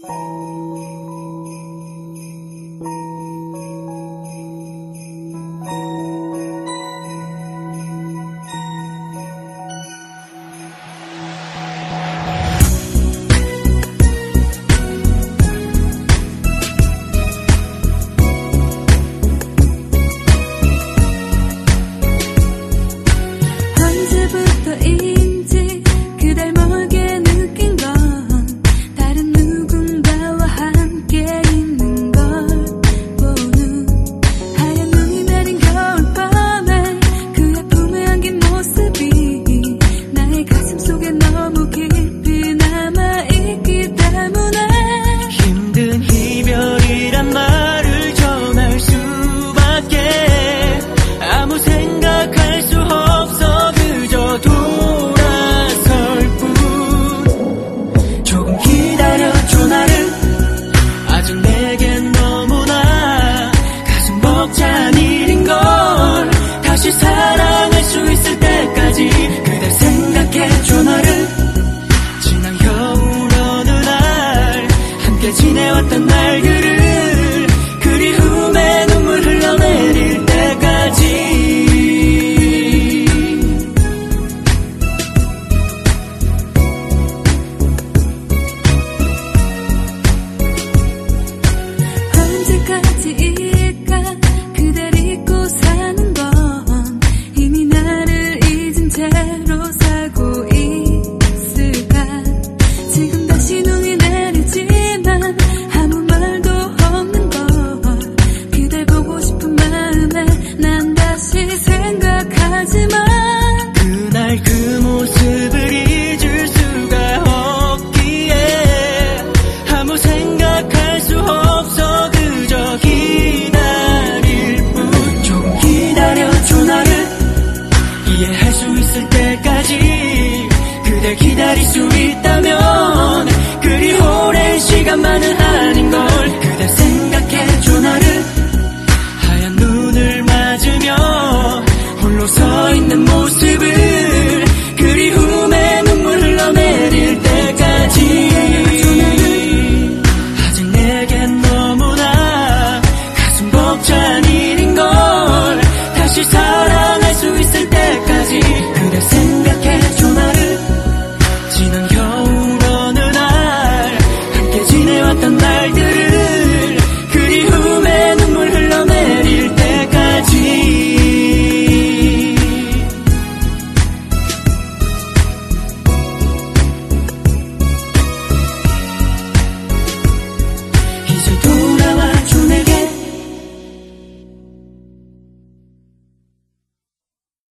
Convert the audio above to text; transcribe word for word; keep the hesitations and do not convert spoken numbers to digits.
언제부터인지 그댈 멀게 느낀 건 다른 누군가와 함께 있는 걸 보는 하얀 눈이 내린 겨울밤에 그의 품에 안긴 모습이 나의 가슴 속에 너무 깊이 남아있기 때문에 힘든 이별이란 말을 전할 수밖에 아무 생각할 수 없어 그저 돌아설 뿐 조금 기다려줘 나를 아직 내겐 너무나 가슴 벅찬 일인걸 다시 사랑할 수 있을 때까지 그댈 생각해줘 나를 지난 겨울 어느 날 함께 지내왔던 날들을 그리움에 눈물 흘러내릴 때까지 언제까지일까 그댈 잊고 사는 건 이미 나를 잊은 채로 살고 있을까 지금 다시 눈이 내리지만 아무 말도 없는 걸 그댈 보고 싶은 마음에 난 다시 생각하지만 그날 그 모습을 잊을 수가 없기에 아무 생각할 수 없어 그저 기다릴 뿐 조금 기다려줘 나를 이해할 수 있을 때까지 그댈 기다릴 수 있다면 그리 오랜 시간만은 아닌걸 그댈 생각해줘 나를 하얀 눈을 맞으며 홀로 서 있는 모습